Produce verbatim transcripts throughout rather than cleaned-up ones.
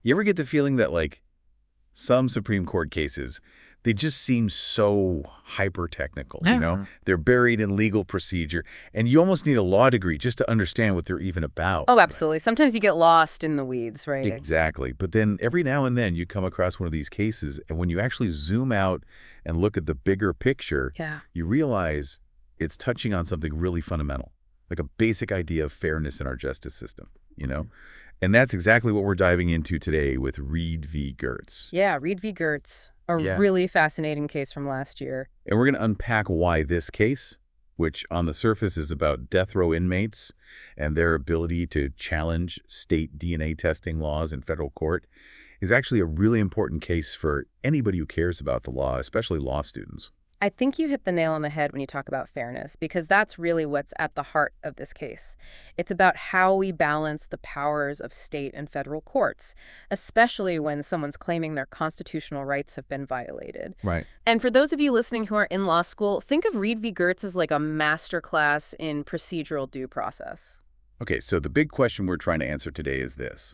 You ever get the feeling that, like, some Supreme Court cases, they just seem so hyper-technical, you know? Yeah. They're buried in legal procedure, and you almost need a law degree just to understand what they're even about. Oh, absolutely. Sometimes you get lost in the weeds, right? Exactly. But then every now and then you come across one of these cases, and when you actually zoom out and look at the bigger picture, Yeah. you realize it's touching on something really fundamental, like a basic idea of fairness in our justice system, you know? And that's exactly what we're diving into today with Reed v. Gertz. Yeah, Reed v. Gertz, a Yeah. really fascinating case from last year. And we're going to unpack why this case, which on the surface is about death row inmates and their ability to challenge state D N A testing laws in federal court, is actually a really important case for anybody who cares about the law, especially law students. I think you hit the nail on the head when you talk about fairness, because that's really what's at the heart of this case. It's about how we balance the powers of state and federal courts, especially when someone's claiming their constitutional rights have been violated. Right. And for those of you listening who are in law school, think of Reed v. Gertz as like a masterclass in procedural due process. Okay, so the big question we're trying to answer today is this.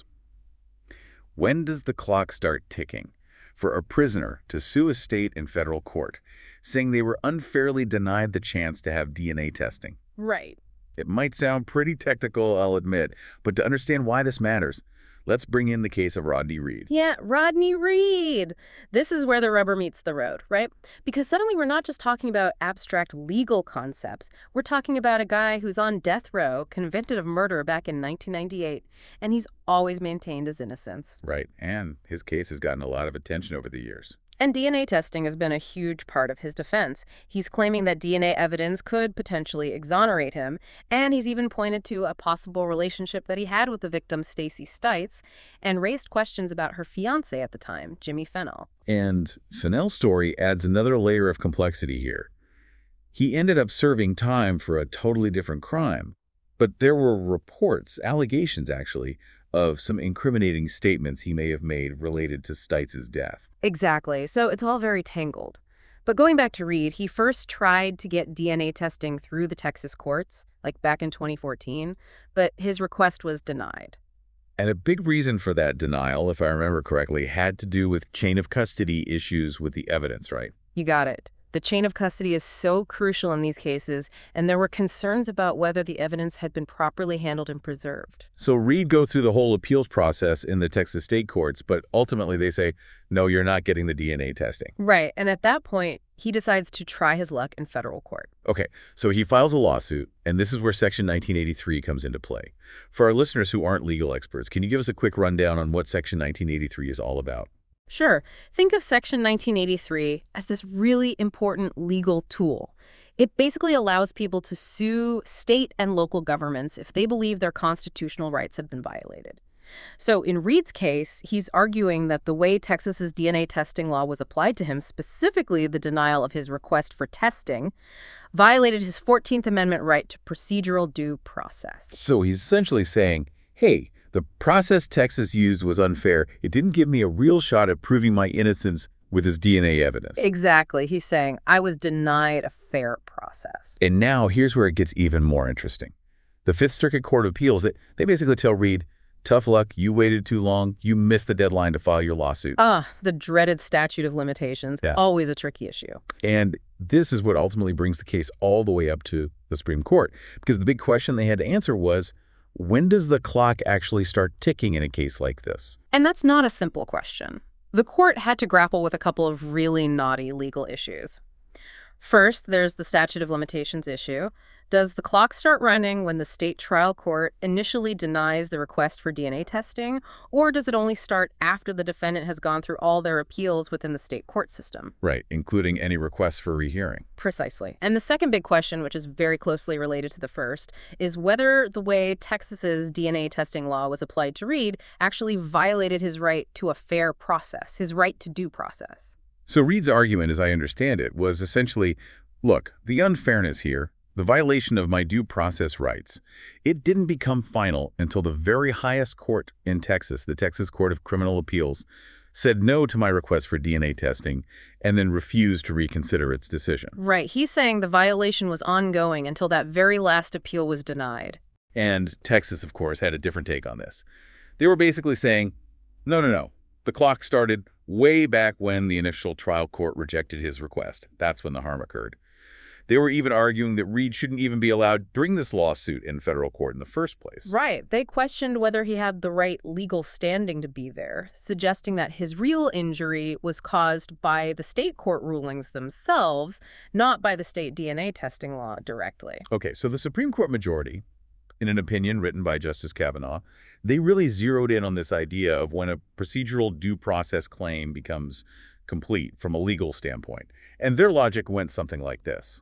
When does the clock start ticking for a prisoner to sue a state in federal court, saying they were unfairly denied the chance to have D N A testing? Right. It might sound pretty technical, I'll admit, but to understand why this matters, let's bring in the case of Rodney Reed. Yeah, Rodney Reed. This is where the rubber meets the road, right? Because suddenly we're not just talking about abstract legal concepts. We're talking about a guy who's on death row, convicted of murder back in nineteen ninety-eight, and he's always maintained his innocence. Right, and his case has gotten a lot of attention over the years. And D N A testing has been a huge part of his defense. He's claiming that D N A evidence could potentially exonerate him, and he's even pointed to a possible relationship that he had with the victim, Stacey Stites, and raised questions about her fiancé at the time, Jimmy Fennell. And Fennell's story adds another layer of complexity here. He ended up serving time for a totally different crime, but there were reports, allegations actually, of some incriminating statements he may have made related to Stites' death. Exactly. So it's all very tangled. But going back to Reed, he first tried to get D N A testing through the Texas courts, like back in twenty fourteen, but his request was denied. And a big reason for that denial, if I remember correctly, had to do with chain of custody issues with the evidence, right? You got it. The chain of custody is so crucial in these cases, and there were concerns about whether the evidence had been properly handled and preserved. So Reed go through the whole appeals process in the Texas state courts, but ultimately they say, no, you're not getting the D N A testing. Right, and at that point, he decides to try his luck in federal court. Okay, so he files a lawsuit, and this is where Section nineteen eighty-three comes into play. For our listeners who aren't legal experts, can you give us a quick rundown on what Section nineteen eighty-three is all about? Sure. Think of Section nineteen eighty-three as this really important legal tool. It basically allows people to sue state and local governments if they believe their constitutional rights have been violated. So in Reed's case, he's arguing that the way Texas's D N A testing law was applied to him, specifically the denial of his request for testing, violated his fourteenth Amendment right to procedural due process. So he's essentially saying, hey, the process Texas used was unfair. It didn't give me a real shot at proving my innocence with his D N A evidence. Exactly. He's saying, I was denied a fair process. And now here's where it gets even more interesting. The Fifth Circuit Court of Appeals, they, they basically tell Reed, tough luck, you waited too long, you missed the deadline to file your lawsuit. Ah, the dreaded statute of limitations. Yeah. Always a tricky issue. And this is what ultimately brings the case all the way up to the Supreme Court. Because the big question they had to answer was, when does the clock actually start ticking in a case like this? And that's not a simple question. The court had to grapple with a couple of really knotty legal issues. First, there's the statute of limitations issue. Does the clock start running when the state trial court initially denies the request for D N A testing, or does it only start after the defendant has gone through all their appeals within the state court system? Right, including any requests for rehearing. Precisely. And the second big question, which is very closely related to the first, is whether the way Texas's D N A testing law was applied to Reed actually violated his right to a fair process, his right to due process. So Reed's argument, as I understand it, was essentially, look, the unfairness here, the violation of my due process rights, it didn't become final until the very highest court in Texas, the Texas Court of Criminal Appeals, said no to my request for D N A testing and then refused to reconsider its decision. Right. He's saying the violation was ongoing until that very last appeal was denied. And Texas, of course, had a different take on this. They were basically saying, No, no, no. The clock started way back when the initial trial court rejected his request. That's when the harm occurred. They were even arguing that Reed shouldn't even be allowed to bring this lawsuit in federal court in the first place. Right. They questioned whether he had the right legal standing to be there, suggesting that his real injury was caused by the state court rulings themselves, not by the state D N A testing law directly. Okay, so the Supreme Court majority, in an opinion written by Justice Kavanaugh, they really zeroed in on this idea of when a procedural due process claim becomes complete from a legal standpoint. And their logic went something like this.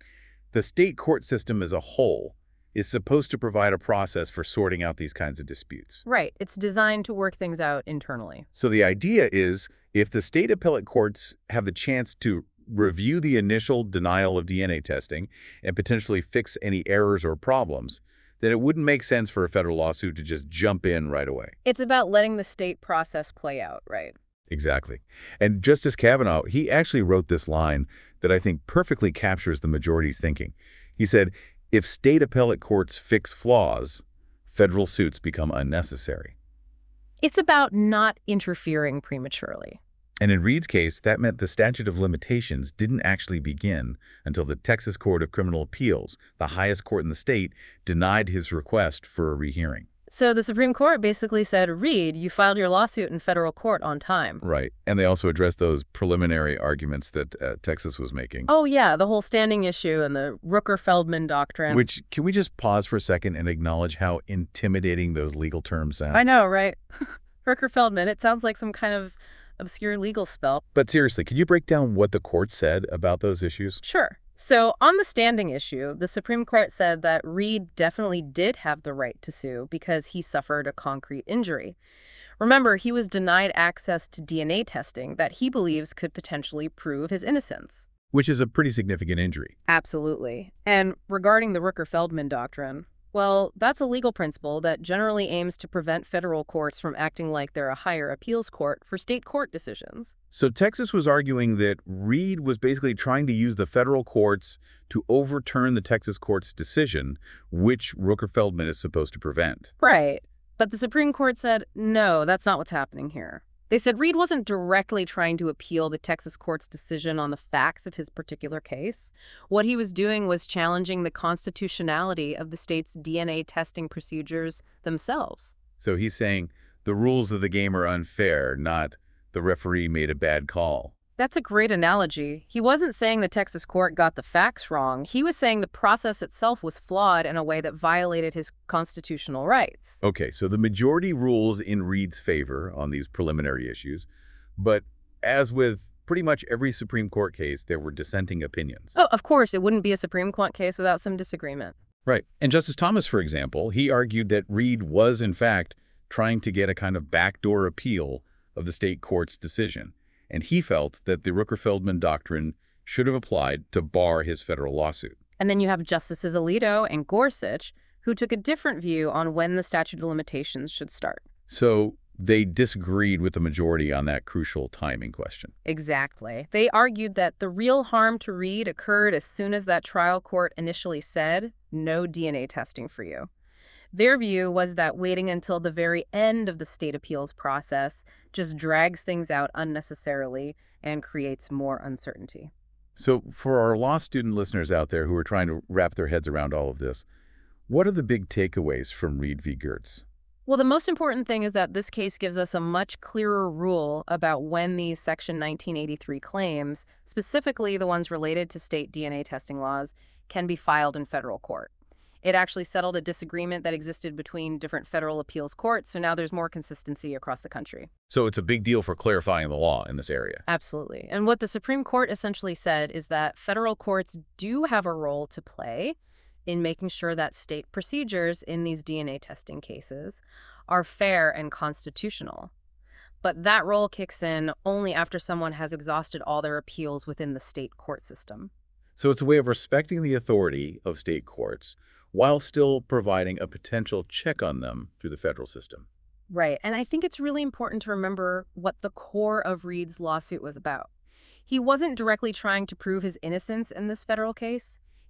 The state court system as a whole is supposed to provide a process for sorting out these kinds of disputes. Right. It's designed to work things out internally. So the idea is if the state appellate courts have the chance to review the initial denial of D N A testing and potentially fix any errors or problems, then it wouldn't make sense for a federal lawsuit to just jump in right away. It's about letting the state process play out, right? Exactly. And Justice Kavanaugh, he actually wrote this line that I think perfectly captures the majority's thinking. He said, if state appellate courts fix flaws, federal suits become unnecessary. It's about not interfering prematurely. And in Reed's case, that meant the statute of limitations didn't actually begin until the Texas Court of Criminal Appeals, the highest court in the state, denied his request for a rehearing. So the Supreme Court basically said, Reed, you filed your lawsuit in federal court on time. Right. And they also addressed those preliminary arguments that uh, Texas was making. Oh, yeah, the whole standing issue and the Rooker-Feldman doctrine. Which, can we just pause for a second and acknowledge how intimidating those legal terms sound? I know, right? Rooker-Feldman, it sounds like some kind of obscure legal spell. But seriously, could you break down what the court said about those issues? Sure. So on the standing issue, the Supreme Court said that Reed definitely did have the right to sue because he suffered a concrete injury. Remember, he was denied access to D N A testing that he believes could potentially prove his innocence. Which is a pretty significant injury. Absolutely. And regarding the Rooker-Feldman doctrine, well, that's a legal principle that generally aims to prevent federal courts from acting like they're a higher appeals court for state court decisions. So Texas was arguing that Reed was basically trying to use the federal courts to overturn the Texas court's decision, which Rooker-Feldman is supposed to prevent. Right. But the Supreme Court said, no, that's not what's happening here. They said Reed wasn't directly trying to appeal the Texas court's decision on the facts of his particular case. What he was doing was challenging the constitutionality of the state's D N A testing procedures themselves. So he's saying the rules of the game are unfair, not the referee made a bad call. That's a great analogy. He wasn't saying the Texas court got the facts wrong. He was saying the process itself was flawed in a way that violated his constitutional rights. Okay, so the majority rules in Reed's favor on these preliminary issues, but as with pretty much every Supreme Court case, there were dissenting opinions. Oh, of course, it wouldn't be a Supreme Court case without some disagreement. Right. And Justice Thomas, for example, he argued that Reed was, in fact, trying to get a kind of backdoor appeal of the state court's decision. And he felt that the Rooker-Feldman doctrine should have applied to bar his federal lawsuit. And then you have Justices Alito and Gorsuch, who took a different view on when the statute of limitations should start. So they disagreed with the majority on that crucial timing question. Exactly. They argued that the real harm to Reed occurred as soon as that trial court initially said, no D N A testing for you. Their view was that waiting until the very end of the state appeals process just drags things out unnecessarily and creates more uncertainty. So for our law student listeners out there who are trying to wrap their heads around all of this, what are the big takeaways from Reed v. Gertz? Well, the most important thing is that this case gives us a much clearer rule about when these Section nineteen eighty-three claims, specifically the ones related to state D N A testing laws, can be filed in federal court. It actually settled a disagreement that existed between different federal appeals courts, so now there's more consistency across the country. So it's a big deal for clarifying the law in this area. Absolutely. And what the Supreme Court essentially said is that federal courts do have a role to play in making sure that state procedures in these D N A testing cases are fair and constitutional. But that role kicks in only after someone has exhausted all their appeals within the state court system. So it's a way of respecting the authority of state courts while still providing a potential check on them through the federal system. Right. And I think it's really important to remember what the core of Reed's lawsuit was about. He wasn't directly trying to prove his innocence in this federal case.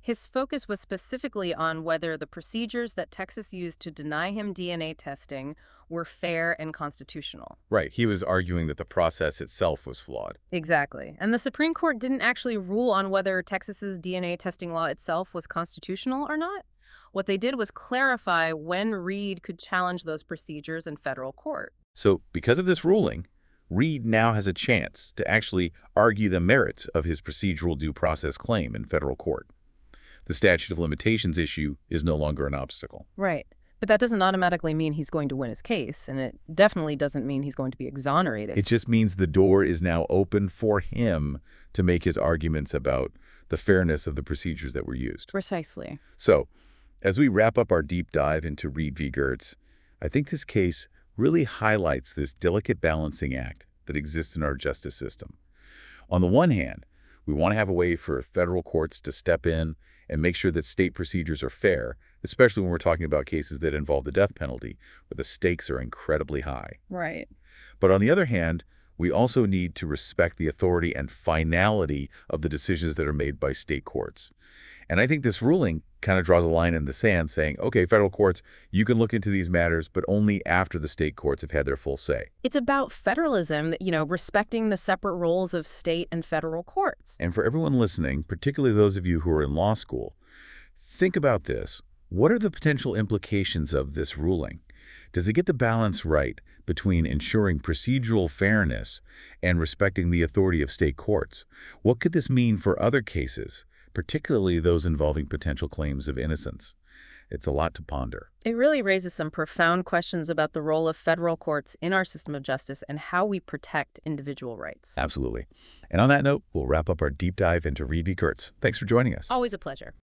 His focus was specifically on whether the procedures that Texas used to deny him D N A testing were fair and constitutional. Right. He was arguing that the process itself was flawed. Exactly. And the Supreme Court didn't actually rule on whether Texas's D N A testing law itself was constitutional or not. What they did was clarify when Reed could challenge those procedures in federal court. So because of this ruling, Reed now has a chance to actually argue the merits of his procedural due process claim in federal court. The statute of limitations issue is no longer an obstacle. Right. But that doesn't automatically mean he's going to win his case, and it definitely doesn't mean he's going to be exonerated. It just means the door is now open for him to make his arguments about the fairness of the procedures that were used. Precisely. So, as we wrap up our deep dive into Reed v. Gertz, I think this case really highlights this delicate balancing act that exists in our justice system. On the one hand, we want to have a way for federal courts to step in and make sure that state procedures are fair, especially when we're talking about cases that involve the death penalty, where the stakes are incredibly high. Right. But on the other hand, we also need to respect the authority and finality of the decisions that are made by state courts. And I think this ruling kind of draws a line in the sand saying, okay, federal courts, you can look into these matters, but only after the state courts have had their full say. It's about federalism, you know, respecting the separate roles of state and federal courts. And for everyone listening, particularly those of you who are in law school, think about this. What are the potential implications of this ruling? Does it get the balance right between ensuring procedural fairness and respecting the authority of state courts? What could this mean for other cases, particularly those involving potential claims of innocence? It's a lot to ponder. It really raises some profound questions about the role of federal courts in our system of justice and how we protect individual rights. Absolutely. And on that note, we'll wrap up our deep dive into Reed v. Gertz. Thanks for joining us. Always a pleasure.